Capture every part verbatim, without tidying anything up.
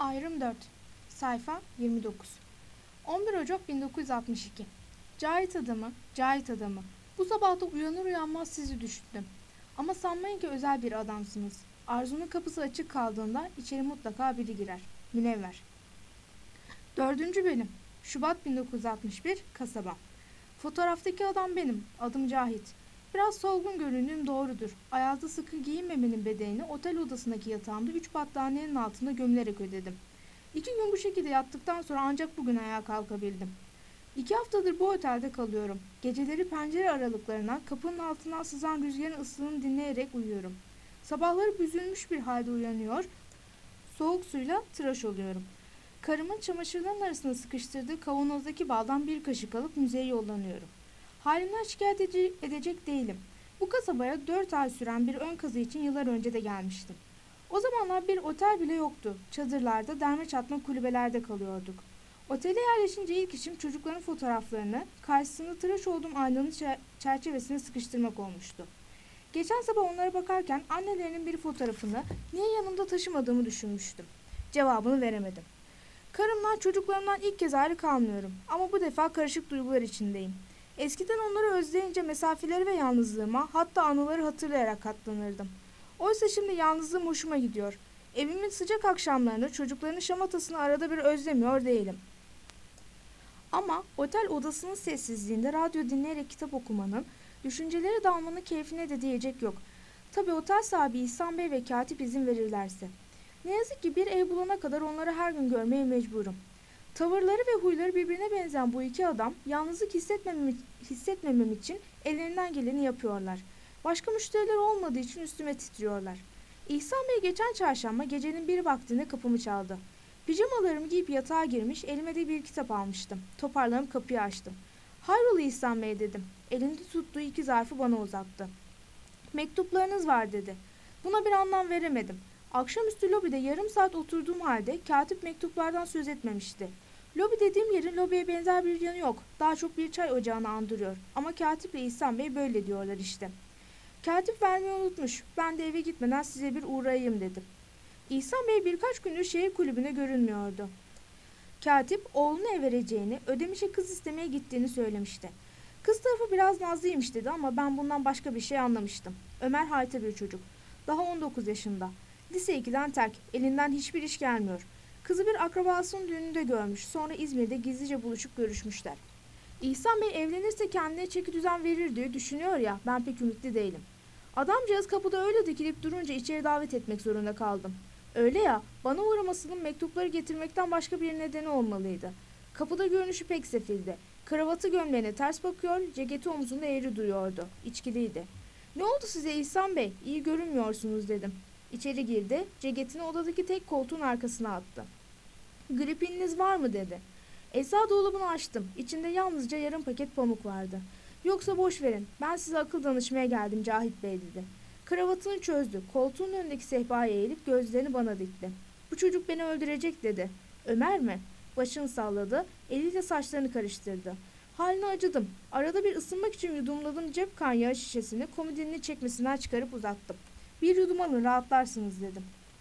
Ayrım dört. Sayfa yirmi dokuz. on bir Ocak bin dokuz yüz altmış iki. Cahit adamı, Cahit adamı. Bu sabah da uyanır uyanmaz sizi düşündüm. Ama sanmayın ki özel bir adamsınız. Arzu'nun kapısı açık kaldığında içeri mutlaka biri girer. Münevver. Dördüncü bölüm. Şubat bin dokuz yüz altmış bir, kasaba. Fotoğraftaki adam benim. Adım Cahit. Biraz solgun göründüğüm doğrudur. Ayazda sıkı giyinmemenin bedelini otel odasındaki yatağımda üç battaniyenin altında gömülerek ödedim. İki gün bu şekilde yattıktan sonra ancak bugün ayağa kalkabildim. İki haftadır bu otelde kalıyorum. Geceleri pencere aralıklarına, kapının altından sızan rüzgarın ıslığını dinleyerek uyuyorum. Sabahları büzülmüş bir halde uyanıyor, soğuk suyla tıraş oluyorum. Karımın çamaşırların arasına sıkıştırdığı kavanozdaki baldan bir kaşık alıp müzeye yollanıyorum. Halimden şikayet edecek değilim. Bu kasabaya dört ay süren bir ön kazı için yıllar önce de gelmiştim. O zamanlar bir otel bile yoktu. Çadırlarda, derme çatma kulübelerde kalıyorduk. Otele yerleşince ilk işim çocukların fotoğraflarını karşısında tıraş olduğum aynanın çerçevesine sıkıştırmak olmuştu. Geçen sabah onlara bakarken annelerinin bir fotoğrafını niye yanımda taşımadığımı düşünmüştüm. Cevabını veremedim. Karımdan, çocuklarımdan ilk kez ayrı kalmıyorum ama bu defa karışık duygular içindeyim. Eskiden onları özleyince mesafeleri ve yalnızlığıma, hatta anıları hatırlayarak katlanırdım. Oysa şimdi yalnızlığım hoşuma gidiyor. Evimin sıcak akşamlarını, çocukların şamatasını arada bir özlemiyor değilim. Ama otel odasının sessizliğinde radyo dinleyerek kitap okumanın, düşüncelere dalmanın keyfine de diyecek yok. Tabii otel sahibi İhsan Bey ve katip izin verirlerse. Ne yazık ki bir ev bulana kadar onları her gün görmeye mecburum. Tavırları ve huyları birbirine benzeyen bu iki adam yalnızlık hissetmemem, hissetmemem için ellerinden geleni yapıyorlar. Başka müşteriler olmadığı için üstüme titriyorlar. İhsan Bey geçen çarşamba gecenin bir vaktinde kapımı çaldı. Pijamalarımı giyip yatağa girmiş, elime de bir kitap almıştım. Toparlanıp kapıyı açtım. "Hayrola İhsan Bey?" dedim. Elinde tuttuğu iki zarfı bana uzattı. "Mektuplarınız var." dedi. Buna bir anlam veremedim. Akşamüstü lobide yarım saat oturduğum halde katip mektuplardan söz etmemişti. Lobi dediğim yerin lobiye benzer bir yanı yok. Daha çok bir çay ocağını andırıyor. Ama katiple İhsan Bey böyle diyorlar işte. Katip vermeyi unutmuş. Ben de eve gitmeden size bir uğrayayım dedim. İhsan Bey birkaç gündür şehir kulübüne görünmüyordu. Katip oğlunu ev vereceğini, ödemişe kız istemeye gittiğini söylemişti. Kız tarafı biraz nazlıymış dedi ama ben bundan başka bir şey anlamıştım. Ömer hayta bir çocuk. Daha on dokuz yaşında. Lise ikiden terk. Elinden hiçbir iş gelmiyor. Kızı bir akrabasının düğününde görmüş. Sonra İzmir'de gizlice buluşup görüşmüşler. İhsan Bey evlenirse kendine çeki düzen verir diye düşünüyor ya, ben pek ümitli değilim. Adamcağız kapıda öyle dikilip durunca içeri davet etmek zorunda kaldım. Öyle ya, bana uğramasının mektupları getirmekten başka bir nedeni olmalıydı. Kapıda görünüşü pek sefildi. Kravatı gömleğine ters bakıyor, ceketi omzunda eğri duruyordu. İçkiliydi. "Ne oldu size İhsan Bey? İyi görünmüyorsunuz." dedim. İçeri girdi, ceketini odadaki tek koltuğun arkasına attı. "Gripininiz var mı?" dedi. Eczacı dolabını açtım. İçinde yalnızca yarım paket pamuk vardı. "Yoksa boş verin. Ben size akıl danışmaya geldim Cahit Bey." dedi. Kravatını çözdü. Koltuğun önündeki sehpaya eğilip gözlerini bana dikti. "Bu çocuk beni öldürecek." dedi. "Ömer mi?" Başını salladı. Eliyle saçlarını karıştırdı. Haline acıdım. Arada bir ısınmak için yudumladığım cep kan yağı şişesini komodinin çekmesinden çıkarıp uzattım. "Bir yudum alın, rahatlarsınız." dedim.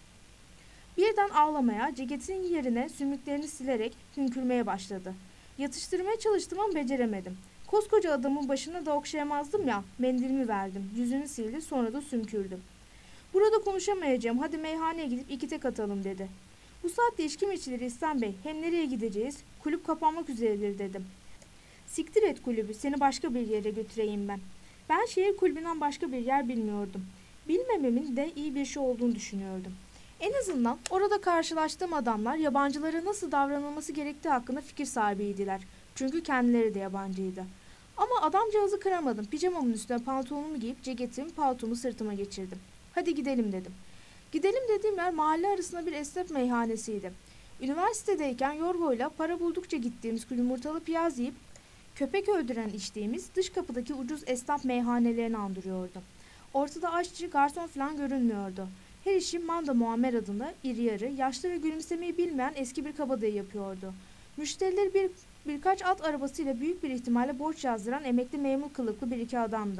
Birden ağlamaya, ceketinin yerine sümüklerini silerek hünkürmeye başladı. Yatıştırmaya çalıştım ama beceremedim. Koskoca adamın başına da okşayamazdım ya, mendilimi verdim. Yüzünü sildi, sonra da sümkürdü. "Burada konuşamayacağım, hadi meyhaneye gidip iki tek atalım." dedi. "Bu saatte içki mi içilir İhsan Bey? Hem nereye gideceğiz? Kulüp kapanmak üzeredir." dedim. "Siktir et kulübü, seni başka bir yere götüreyim ben." Ben şehir kulübünden başka bir yer bilmiyordum. Bilmememin de iyi bir şey olduğunu düşünüyordum. En azından orada karşılaştığım adamlar yabancılara nasıl davranılması gerektiği hakkında fikir sahibiydiler. Çünkü kendileri de yabancıydı. Ama adamcağızı kıramadım. Pijamamın üstüne pantolonumu giyip ceketimi, paltomu sırtıma geçirdim. "Hadi gidelim." dedim. Gidelim dediğim yer mahalle arasında bir esnaf meyhanesiydi. Üniversitedeyken Yorgo'yla para buldukça gittiğimiz yumurtalı piyaz yiyip köpek öldüren içtiğimiz dış kapıdaki ucuz esnaf meyhanelerini andırıyordu. Ortada aşçı, garson falan görünmüyordu. Her işi Manda Muammer adında iri yarı, yaşlı ve gülümsemeyi bilmeyen eski bir kabadayı yapıyordu. Müşterileri bir birkaç at arabasıyla büyük bir ihtimalle borç yazdıran emekli memur kılıklı bir iki adamdı.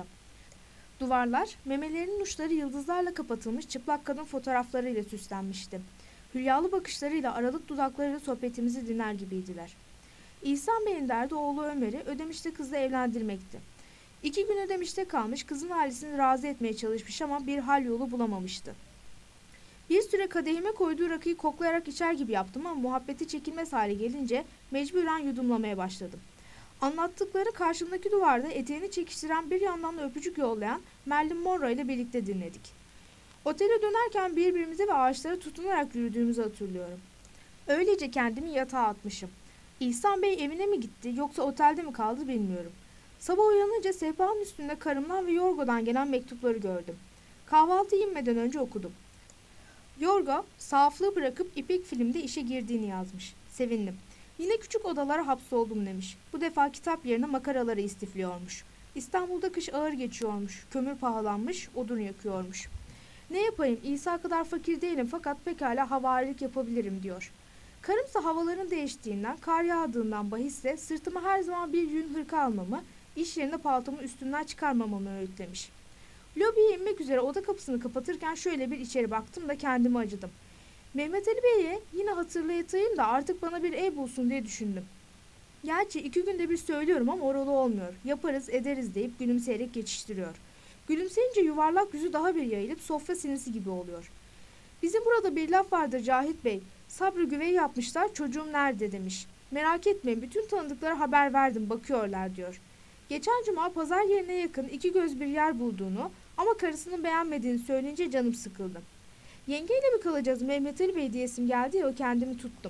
Duvarlar, memelerinin uçları yıldızlarla kapatılmış çıplak kadın fotoğraflarıyla süslenmişti. Hülyalı bakışlarıyla aralık dudaklarıyla sohbetimizi dinler gibiydiler. İhsan Bey'in derdi oğlu Ömer'i Ödemiş'te kızla evlendirmekti. İki gün Ödemiş'te kalmış, kızın ailesini razı etmeye çalışmış ama bir hal yolu bulamamıştı. Bir süre kadehime koyduğu rakıyı koklayarak içer gibi yaptım ama muhabbeti çekilmez hale gelince mecburen yudumlamaya başladım. Anlattıkları karşımdaki duvarda eteğini çekiştiren, bir yandan da öpücük yollayan Marilyn Monroe ile birlikte dinledik. Otele dönerken birbirimize ve ağaçlara tutunarak yürüdüğümüzü hatırlıyorum. Öylece kendimi yatağa atmışım. İhsan Bey evine mi gitti yoksa otelde mi kaldı bilmiyorum. Sabah uyanınca sehpanın üstünde karımdan ve Yorgo'dan gelen mektupları gördüm. Kahvaltı inmeden önce okudum. Yorgo, saflığı bırakıp İpek Film'de işe girdiğini yazmış. Sevindim. Yine küçük odalara hapsoldum demiş. Bu defa kitap yerine makaraları istifliyormuş. İstanbul'da kış ağır geçiyormuş. Kömür pahalanmış, odun yakıyormuş. Ne yapayım, İsa kadar fakir değilim fakat pekala havarilik yapabilirim diyor. Karımsa havaların değiştiğinden, kar yağdığından bahisse sırtıma her zaman bir yün hırka almamı, iş yerine paltomu üstümden çıkarmamamı öğütlemiş. Lobiye inmek üzere oda kapısını kapatırken şöyle bir içeri baktım da kendime acıdım. Mehmet Ali Bey'e yine hatırlayatayım da artık bana bir ev bulsun diye düşündüm. Gerçi iki günde bir söylüyorum ama oralı olmuyor. Yaparız ederiz deyip gülümseyerek geçiştiriyor. Gülümseyince yuvarlak yüzü daha bir yayılıp sofra sinisi gibi oluyor. Bizim burada bir laf vardır Cahit Bey. Sabrı güveyi yapmışlar, çocuğum nerede demiş. Merak etmeyin, bütün tanıdıklara haber verdim, bakıyorlar diyor. Geçen cuma pazar yerine yakın iki göz bir yer bulduğunu ama karısının beğenmediğini söyleyince canım sıkıldı. Yengeyle mi kalacağız Mehmet Ali Bey diyesim geldi ya, o kendimi tuttum.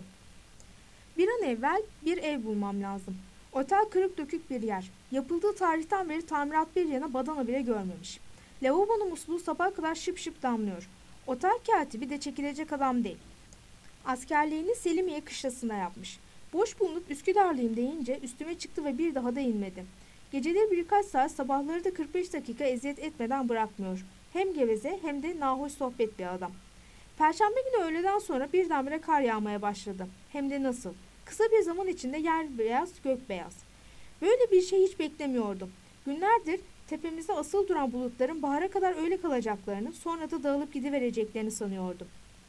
Bir an evvel bir ev bulmam lazım. Otel kırık dökük bir yer. Yapıldığı tarihten beri tamirat bir yana badana bile görmemiş. Lavabonun musluğu sabaha kadar şıp şıp damlıyor. Otel katibi de çekilecek adam değil. Askerliğini Selimiye kışlasında yapmış. Boş bulunup Üsküdarlıyım deyince üstüme çıktı ve bir daha da inmedi. Geceleri birkaç saat, sabahları da kırk beş dakika eziyet etmeden bırakmıyor. Hem geveze hem de nahoş sohbet bir adam. Perşembe günü öğleden sonra birdenbire kar yağmaya başladı. Hem de nasıl? Kısa bir zaman içinde yer beyaz, gök beyaz. Böyle bir şey hiç beklemiyordum. Günlerdir tepemizde asıl duran bulutların bahara kadar öyle kalacaklarını, sonra da dağılıp gidivereceklerini sanıyordum.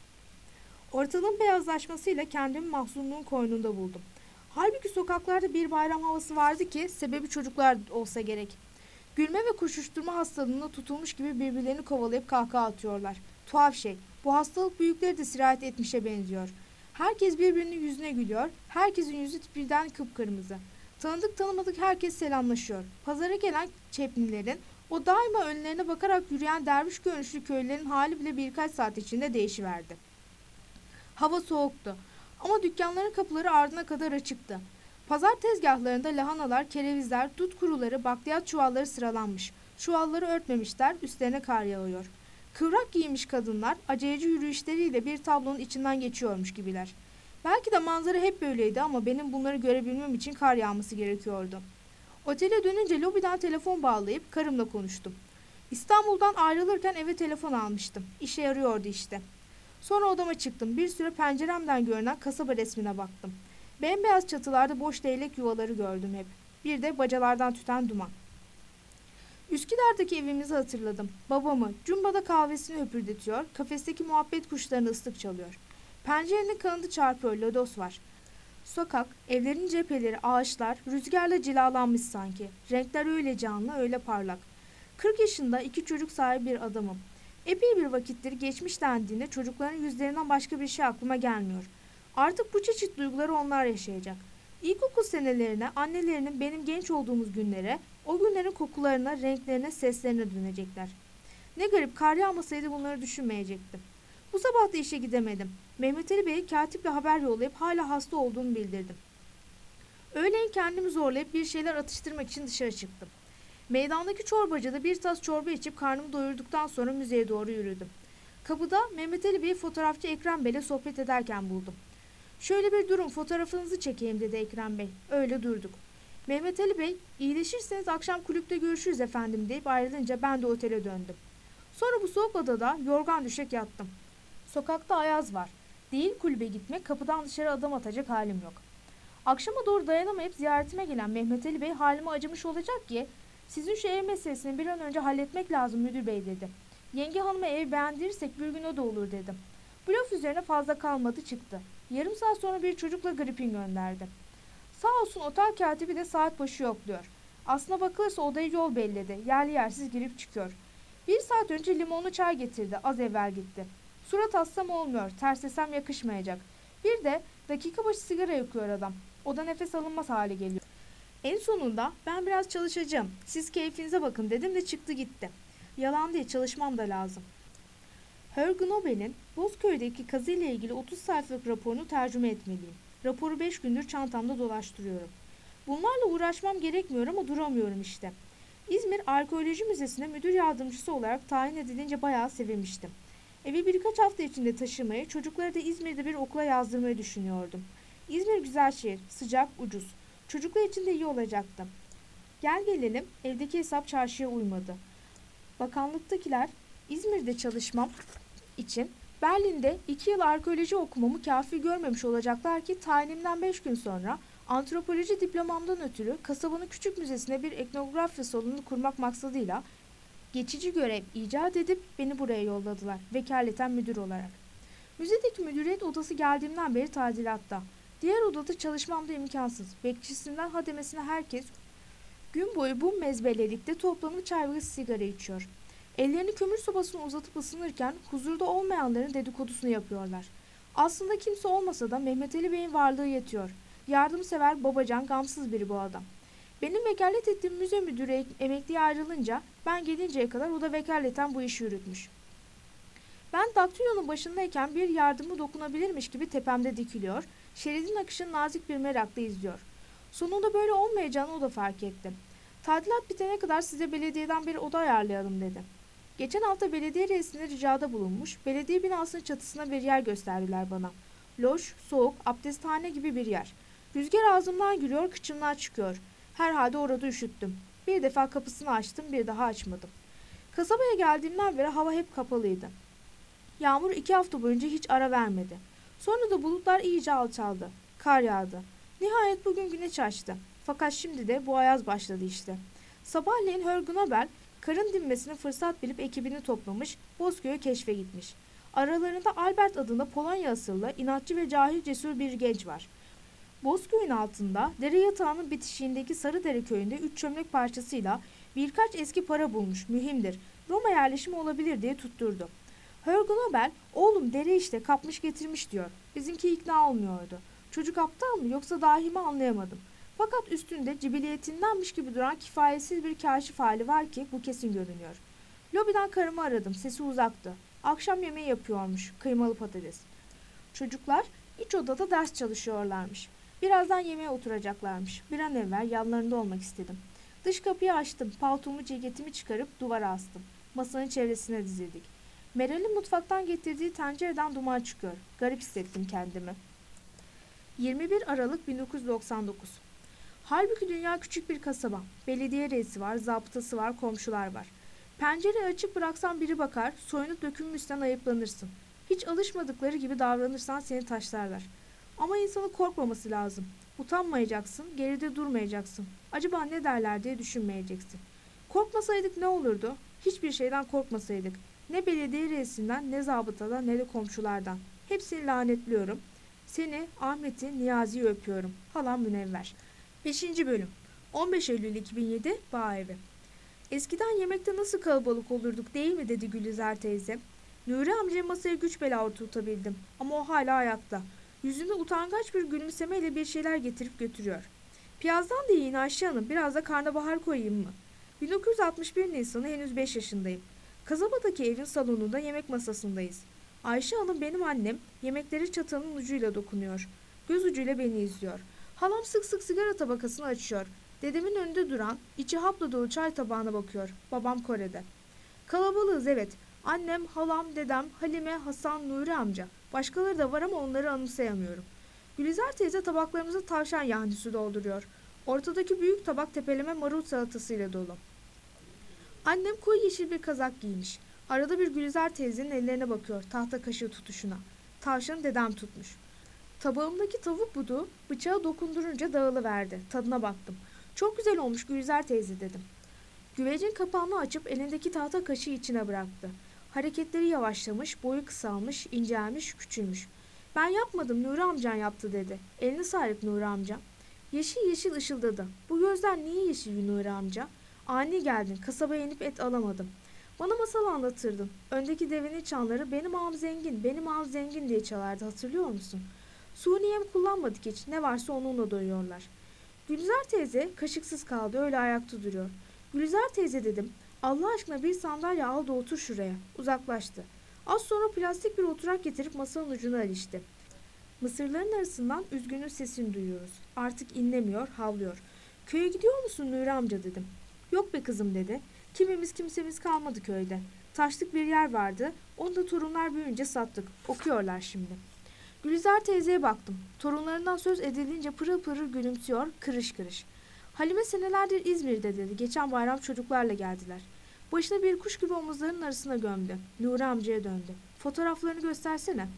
Ortalığın beyazlaşmasıyla kendimi mahzunluğun koynunda buldum. Halbuki sokaklarda bir bayram havası vardı ki sebebi çocuklar olsa gerek. Gülme ve koşuşturma hastalığına tutulmuş gibi birbirlerini kovalayıp kahkaha atıyorlar. Tuhaf şey, bu hastalık büyükleri de sirayet etmişe benziyor. Herkes birbirinin yüzüne gülüyor, herkesin yüzü birden kıpkırmızı. Tanıdık tanımadık herkes selamlaşıyor. Pazara gelen çeplilerin, o daima önlerine bakarak yürüyen derviş görünüşlü köylülerin hali bile birkaç saat içinde değişiverdi. Hava soğuktu ama dükkanların kapıları ardına kadar açıktı. Pazar tezgahlarında lahanalar, kerevizler, dut kuruları, bakliyat çuvalları sıralanmış. Çuvalları örtmemişler, üstlerine kar yağıyor. Kıvrak giymiş kadınlar aceleci yürüyüşleriyle bir tablonun içinden geçiyormuş gibiler. Belki de manzara hep böyleydi ama benim bunları görebilmem için kar yağması gerekiyordu. Otele dönünce lobiden telefon bağlayıp karımla konuştum. İstanbul'dan ayrılırken eve telefon almıştım. İşe yarıyordu işte. Sonra odama çıktım. Bir süre penceremden görünen kasaba resmine baktım. Bembeyaz çatılarda boş leylek yuvaları gördüm hep. Bir de bacalardan tüten duman. Üsküdar'daki evimizi hatırladım. Babamı, cumbada kahvesini höpürdetiyor, kafesteki muhabbet kuşlarını ıslık çalıyor. Pencerenin kanadı çarpıyor, lodos var. Sokak, evlerin cepheleri, ağaçlar rüzgarla cilalanmış sanki. Renkler öyle canlı, öyle parlak. Kırk yaşında iki çocuk sahibi bir adamım. Epey bir vakittir geçmiş dendiğinde çocukların yüzlerinden başka bir şey aklıma gelmiyor. Artık bu çeşit duyguları onlar yaşayacak. İlkokul senelerine, annelerinin benim genç olduğumuz günlere, o günlerin kokularına, renklerine, seslerine dönecekler. Ne garip, kar yağmasaydı bunları düşünmeyecektim. Bu sabah da işe gidemedim. Mehmet Ali Bey katiple haber yollayıp hala hasta olduğunu bildirdim. Öğleyin kendimi zorlayıp bir şeyler atıştırmak için dışarı çıktım. Meydandaki çorbacıda bir tas çorba içip karnımı doyurduktan sonra müzeye doğru yürüdüm. Kapıda Mehmet Ali Bey'i fotoğrafçı Ekrem Bey'le sohbet ederken buldum. Şöyle bir durun, fotoğrafınızı çekeyim dedi Ekrem Bey. Öyle durduk. Mehmet Ali Bey, iyileşirseniz akşam kulüpte görüşürüz efendim deyip ayrılınca ben de otele döndüm. Sonra bu soğuk odada yorgan düşek yattım. Sokakta ayaz var. Değil kulübe gitmek, kapıdan dışarı adım atacak halim yok. Akşama doğru dayanamayıp ziyaretime gelen Mehmet Ali Bey halime acımış olacak ki, sizin şu ev meselesini bir an önce halletmek lazım müdür bey dedi. Yenge hanıma ev beğendirirsek bir gün o da olur dedim. Blöf üzerine fazla kalmadı çıktı. Yarım saat sonra bir çocukla gripin gönderdi. Sağ olsun otel katibi de saat başı yokluyor. Aslına bakılırsa odayı yol belledi. Yerli yersiz girip çıkıyor. Bir saat önce limonlu çay getirdi. Az evvel gitti. Surat assam olmuyor. Terslesem yakışmayacak. Bir de dakika başı sigara yakıyor adam. O da nefes alınmaz hale geliyor. En sonunda ben biraz çalışacağım. Siz keyfinize bakın dedim de çıktı gitti. Yalan değil, çalışmam da lazım. Herg Nobel'in Bozköy'deki kazıyla ilgili otuz sayfalık raporunu tercüme etmeliyim. Raporu beş gündür çantamda dolaştırıyorum. Bunlarla uğraşmam gerekmiyor ama duramıyorum işte. İzmir Arkeoloji Müzesi'ne müdür yardımcısı olarak tayin edilince bayağı sevinmiştim. Evi birkaç hafta içinde taşımayı, çocukları da İzmir'de bir okula yazdırmayı düşünüyordum. İzmir güzel şehir, sıcak, ucuz. Çocuklar için de iyi olacaktı. Gel gelelim evdeki hesap çarşıya uymadı. Bakanlıktakiler İzmir'de çalışmam için Berlin'de iki yıl arkeoloji okumamı kafi görmemiş olacaklar ki tayinimden beş gün sonra antropoloji diplomamdan ötürü kasabanın küçük müzesine bir etnografya salonu kurmak maksadıyla geçici görev icat edip beni buraya yolladılar vekaleten müdür olarak. Müzedeki müdüriyet odası geldiğimden beri tadilatta. Diğer odada çalışmam da imkansız. Bekçisinden hademesine herkes gün boyu bu mezbelelikte toplanıp çay ve sigara içiyor. Ellerini kömür sobasına uzatıp ısınırken huzurda olmayanların dedikodusunu yapıyorlar. Aslında kimse olmasa da Mehmet Ali Bey'in varlığı yetiyor. Yardımsever, babacan, gamsız biri bu adam. Benim vekalet ettiğim müze müdürü emekliye ayrılınca ben gelinceye kadar o da vekaleten bu işi yürütmüş. Ben daktilonun başındayken bir yardımı dokunabilirmiş gibi tepemde dikiliyor, şeridin akışını nazik bir merakla izliyor. Sonunda böyle olmayacağını o da fark etti. Tadilat bitene kadar size belediyeden bir oda ayarlayalım dedi. Geçen hafta belediye reisine ricada bulunmuş, belediye binasının çatısına bir yer gösterdiler bana. Loş, soğuk, abdesthane gibi bir yer. Rüzgar ağzımdan giriyor, kıçımdan çıkıyor. Herhalde orada üşüttüm. Bir defa kapısını açtım, bir daha açmadım. Kasabaya geldiğimden beri hava hep kapalıydı. Yağmur iki hafta boyunca hiç ara vermedi. Sonra da bulutlar iyice alçaldı. Kar yağdı. Nihayet bugün güneş açtı. Fakat şimdi de bu ayaz başladı işte. Sabahleyin Herg Nobel karın dinmesini fırsat bilip ekibini toplamış, Bozköy'ü keşfe gitmiş. Aralarında Albert adında Polonya asıllı, inatçı ve cahil cesur bir genç var. Bozköy'ün altında dere yatağının bitişiğindeki Sarıdere köyünde üç çömlek parçasıyla birkaç eski para bulmuş, mühimdir. Roma yerleşimi olabilir diye tutturdu. Herg Nobel, oğlum dere işte kapmış getirmiş diyor. Bizimki ikna olmuyordu. Çocuk aptal mı yoksa dahi mi anlayamadım. Fakat üstünde cibiliyetindenmiş gibi duran kifayetsiz bir kaşif hali var ki bu kesin görünüyor. Lobiden karımı aradım, sesi uzaktı. Akşam yemeği yapıyormuş, kıymalı patates. Çocuklar iç odada ders çalışıyorlarmış. Birazdan yemeğe oturacaklarmış. Bir an evvel yanlarında olmak istedim. Dış kapıyı açtım, paltomu ceketimi çıkarıp duvara astım. Masanın çevresine dizildik. Meral'in mutfaktan getirdiği tencereden duman çıkıyor. Garip hissettim kendimi. yirmi bir Aralık bin dokuz yüz doksan dokuz. Halbuki dünya küçük bir kasaba. Belediye reisi var, zabıtası var, komşular var. Pencereyi açık bıraksan biri bakar, soyunup dökülmüşsen ayıplanırsın. Hiç alışmadıkları gibi davranırsan seni taşlarlar. Ama insanın korkmaması lazım. Utanmayacaksın, geride durmayacaksın. Acaba ne derler diye düşünmeyeceksin. Korkmasaydık ne olurdu? Hiçbir şeyden korkmasaydık. Ne belediye reisinden, ne zabıtadan, ne de komşulardan. Hepsini lanetliyorum. Seni, Ahmet'i, Niyazi'yi öpüyorum. Halam Münevver. beşinci Bölüm on beş Eylül iki bin yedi Bağevi. Eskiden yemekte nasıl kalabalık olurduk değil mi dedi Gülizar teyze. Nuri amcaya masaya güç bela oturtabildim ama o hala ayakta. Yüzünde utangaç bir gülümsemeyle bir şeyler getirip götürüyor. Piyazdan da yiyin Ayşe Hanım, biraz da karnabahar koyayım mı? bin dokuz yüz altmış bir Nisan'ı henüz beş yaşındayım. Kasabadaki evin salonunda yemek masasındayız. Ayşe Hanım benim annem, yemekleri çatalın ucuyla dokunuyor. Göz ucuyla beni izliyor. Halam sık sık sigara tabakasını açıyor. Dedemin önünde duran, içi hapla dolu çay tabağına bakıyor. Babam Kore'de. Kalabalığız evet. Annem, halam, dedem, Halime, Hasan, Nuri amca. Başkaları da var ama onları anımsayamıyorum. Gülizar teyze tabaklarımıza tavşan yahnisi dolduruyor. Ortadaki büyük tabak tepeleme marul salatasıyla dolu. Annem koyu yeşil bir kazak giymiş. Arada bir Gülizar teyzenin ellerine bakıyor tahta kaşığı tutuşuna. Tavşanı dedem tutmuş. Tabağımdaki tavuk budu bıçağı dokundurunca dağılıverdi. Tadına baktım. Çok güzel olmuş Gülizar teyze dedim. Güvecin kapağını açıp elindeki tahta kaşığı içine bıraktı. Hareketleri yavaşlamış, boyu kısalmış, incelmiş, küçülmüş. "Ben yapmadım, Nuri amcan yaptı," dedi. Elini sarıp Nuri amca. Yeşil yeşil ışıldadı. "Bu gözler niye yeşil Nuri amca? Ani geldin, kasabaya inip et alamadım. Bana masal anlatırdın. Öndeki devenin çanları benim ağam zengin, benim ağam zengin diye çalardı, hatırlıyor musun? Suni yem kullanmadık hiç, ne varsa onunla doyuyorlar." Gülizar teyze kaşıksız kaldı, öyle ayakta duruyor. "Gülizar teyze," dedim. "Allah aşkına bir sandalye al da otur şuraya." Uzaklaştı. Az sonra plastik bir oturak getirip masanın ucuna ilişti. Mısırların arasından üzgünün sesini duyuyoruz. Artık inlemiyor, havlıyor. "Köye gidiyor musun Nuri amca?" dedim. "Yok be kızım," dedi. "Kimimiz kimsemiz kalmadı köyde. Taşlık bir yer vardı, onu da torunlar büyüyünce sattık. Okuyorlar şimdi." Gülizar teyzeye baktım. Torunlarından söz edilince pırıl pırıl gülümsüyor, kırış kırış. "Halime senelerdir İzmir'de," dedi. "Geçen bayram çocuklarla geldiler." Başını bir kuş gibi omuzlarının arasına gömdü. Nuri amcaya döndü. "Fotoğraflarını göstersene."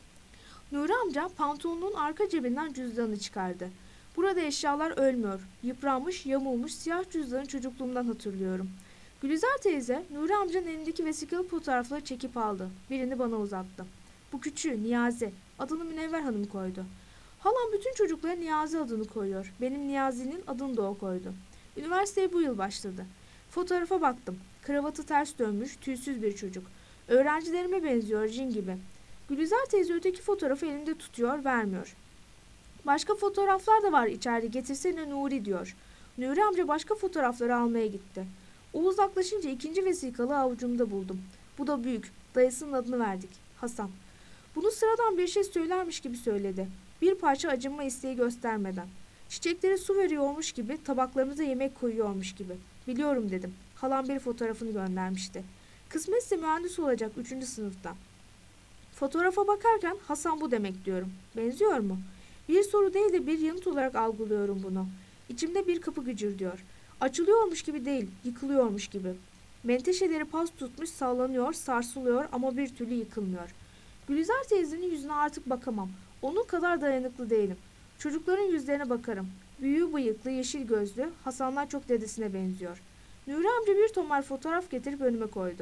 Nuri amca pantolonunun arka cebinden cüzdanını çıkardı. "Burada eşyalar ölmüyor. Yıpranmış, yamulmuş siyah cüzdanı çocukluğumdan hatırlıyorum." Gülizar teyze Nuri amcanın elindeki vesikalı fotoğrafları çekip aldı. Birini bana uzattı. "Bu küçüğü Niyazi. Adını Münevver Hanım koydu." "Halam bütün çocuklara Niyazi adını koyuyor. Benim Niyazi'nin adını da o koydu." Üniversiteye bu yıl başladı. Fotoğrafa baktım. Kravatı ters dönmüş, tüysüz bir çocuk. Öğrencilerime benziyor, cin gibi. Gülizar teyze öteki fotoğrafı elinde tutuyor, vermiyor. "Başka fotoğraflar da var içeride, getirsene Nuri," diyor. Nuri amca başka fotoğrafları almaya gitti. O uzaklaşınca ikinci vesikalı avucumda buldum. Bu da büyük. Dayısının adını verdik. Hasan. Bunu sıradan bir şey söylermiş gibi söyledi. Bir parça acınma isteği göstermeden. Çiçeklere su veriyormuş gibi, tabaklarımıza yemek koyuyormuş gibi. "Biliyorum," dedim. Halam bir fotoğrafını göndermişti. "Kısmetse mühendis olacak üçüncü sınıfta." Fotoğrafa bakarken Hasan bu demek diyorum. Benziyor mu? Bir soru değil de bir yanıt olarak algılıyorum bunu. İçimde bir kapı gıcırdıyor. Açılıyormuş gibi değil, yıkılıyormuş gibi. Menteşeleri pas tutmuş, sallanıyor, sarsılıyor ama bir türlü yıkılmıyor. Gülizar teyzenin yüzüne artık bakamam. Onun kadar dayanıklı değilim. Çocukların yüzlerine bakarım. Büyüğü bıyıklı, yeşil gözlü, Hasanlar çok dedesine benziyor. Nuri amca bir tomar fotoğraf getirip önüme koydu.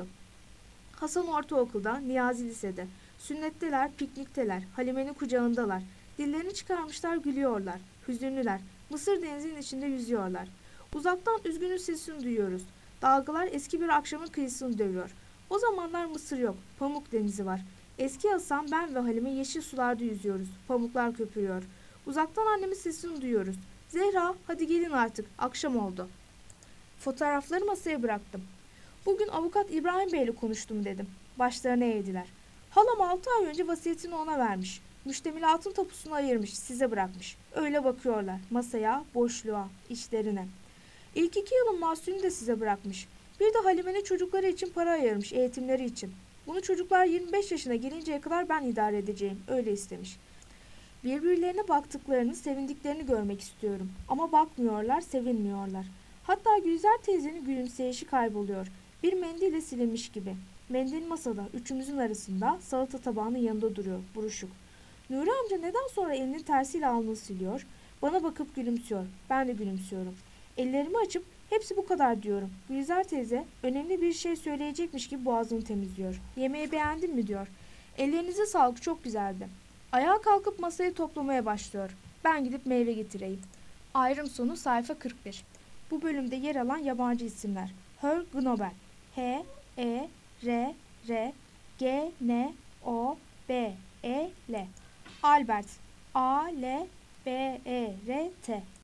Hasan ortaokulda, Niyazi lisede. Sünnetteler, piknikteler, Halime'nin kucağındalar. Dillerini çıkarmışlar, gülüyorlar. Hüzünlüler, Mısır denizinin içinde yüzüyorlar. Uzaktan üzgünün sesini duyuyoruz. Dalgalar eski bir akşamın kıyısını dövüyor. O zamanlar Mısır yok, Pamuk denizi var. Eski Hasan, ben ve Halime yeşil sularda yüzüyoruz. Pamuklar köpürüyor. Uzaktan annemin sesini duyuyoruz. "Zehra, hadi gelin artık, akşam oldu." Fotoğrafları masaya bıraktım. "Bugün avukat İbrahim Bey'le konuştum," dedim. Başlarına eğdiler. "Halam altı ay önce vasiyetini ona vermiş. Müştemilatın tapusunu ayırmış, size bırakmış." Öyle bakıyorlar. Masaya, boşluğa, içlerine. "İlk iki yılın mahsulünü de size bırakmış. Bir de Halime'nin çocukları için para ayırmış, eğitimleri için. Bunu çocuklar yirmi beş yaşına gelinceye kadar ben idare edeceğim. Öyle istemiş. Birbirlerine baktıklarını, sevindiklerini görmek istiyorum. Ama bakmıyorlar, sevinmiyorlar. Hatta Gülizar teyzenin gülümseyişi kayboluyor. Bir mendille silinmiş gibi. Mendil masada, üçümüzün arasında, salata tabağının yanında duruyor, buruşuk. Nuri amca neden sonra elinin tersiyle alnını siliyor? Bana bakıp gülümsüyor. Ben de gülümsüyorum. Ellerimi açıp hepsi bu kadar diyorum. Gülizar teyze önemli bir şey söyleyecekmiş gibi boğazını temizliyor. "Yemeği beğendin mi?" diyor. "Ellerinize sağlık, çok güzeldi." Ayağa kalkıp masayı toplamaya başlıyor. Ben gidip meyve getireyim. Ayrım sonu sayfa kırk bir. Bu bölümde yer alan yabancı isimler. Herr Gnobel. H, E, R, R, G, N, O, B, E, L. Albert. A, L, B, E, R, T.